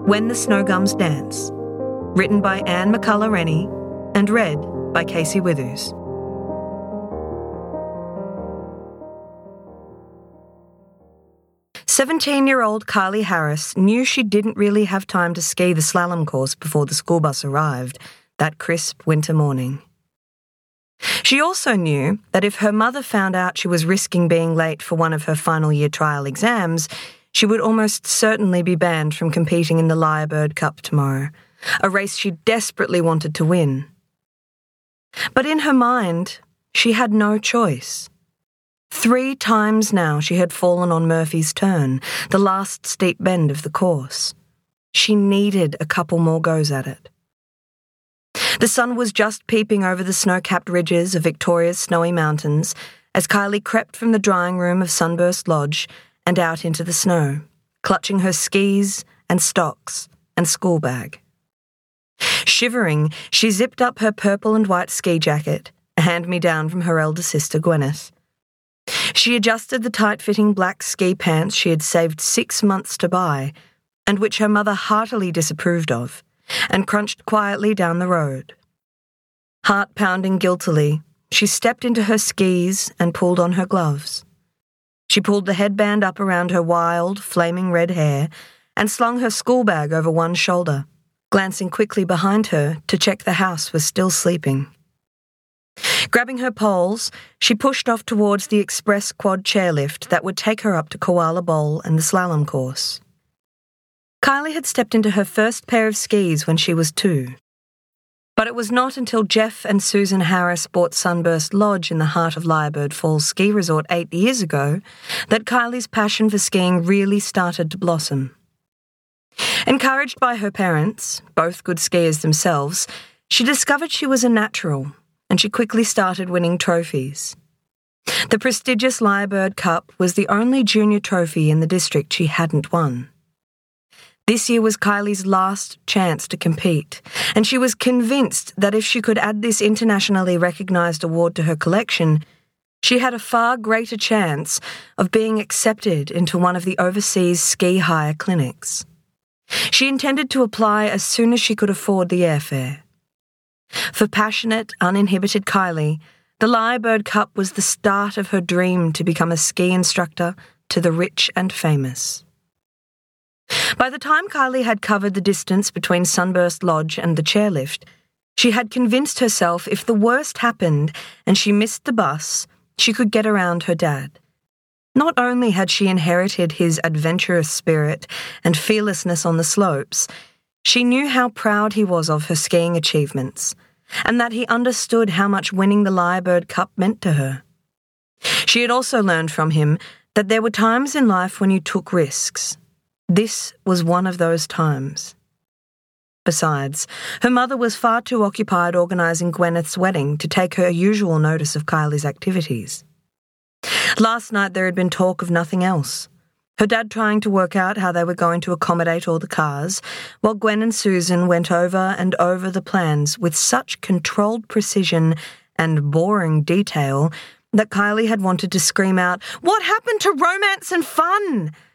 When the Snow Gums Dance, written by Anne McCullough Rennie and read by Casey Withers. "17-year-old Kylie Harris knew she didn't really have time to ski the slalom course before the school bus arrived that crisp winter morning. She also knew that if her mother found out she was risking being late for one of her final year trial exams, she would almost certainly be banned from competing in the Lyrebird Cup tomorrow, a race she desperately wanted to win. But in her mind, she had no choice. 3 times now she had fallen on Murphy's Turn, the last steep bend of the course. She needed a couple more goes at it. The sun was just peeping over the snow-capped ridges of Victoria's snowy mountains as Kylie crept from the drying room of Sunburst Lodge and out into the snow, clutching her skis and stocks and school bag. Shivering, she zipped up her purple and white ski jacket, a hand-me-down from her elder sister Gwyneth. She adjusted the tight-fitting black ski pants she had saved 6 months to buy, and which her mother heartily disapproved of, and crunched quietly down the road. Heart pounding guiltily, she stepped into her skis and pulled on her gloves. She pulled the headband up around her wild, flaming red hair and slung her school bag over one shoulder, glancing quickly behind her to check the house was still sleeping. Grabbing her poles, she pushed off towards the express quad chairlift that would take her up to Koala Bowl and the slalom course. Kylie had stepped into her first pair of skis when she was 2. But it was not until Jeff and Susan Harris bought Sunburst Lodge in the heart of Lyrebird Falls Ski Resort 8 years ago that Kylie's passion for skiing really started to blossom. Encouraged by her parents, both good skiers themselves, she discovered she was a natural, and she quickly started winning trophies. The prestigious Lyrebird Cup was the only junior trophy in the district she hadn't won. This year was Kylie's last chance to compete, and she was convinced that if she could add this internationally recognised award to her collection, she had a far greater chance of being accepted into one of the overseas ski hire clinics. She intended to apply as soon as she could afford the airfare. For passionate, uninhibited Kylie, the Lyrebird Cup was the start of her dream to become a ski instructor to the rich and famous. By the time Kylie had covered the distance between Sunburst Lodge and the chairlift, she had convinced herself if the worst happened and she missed the bus, she could get around her dad. Not only had she inherited his adventurous spirit and fearlessness on the slopes, she knew how proud he was of her skiing achievements, and that he understood how much winning the Lyrebird Cup meant to her. She had also learned from him that there were times in life when you took risks. This was one of those times. Besides, her mother was far too occupied organising Gwyneth's wedding to take her usual notice of Kylie's activities. Last night there had been talk of nothing else. Her dad trying to work out how they were going to accommodate all the cars, while Gwen and Susan went over and over the plans with such controlled precision and boring detail that Kylie had wanted to scream out, "What happened to romance and fun?"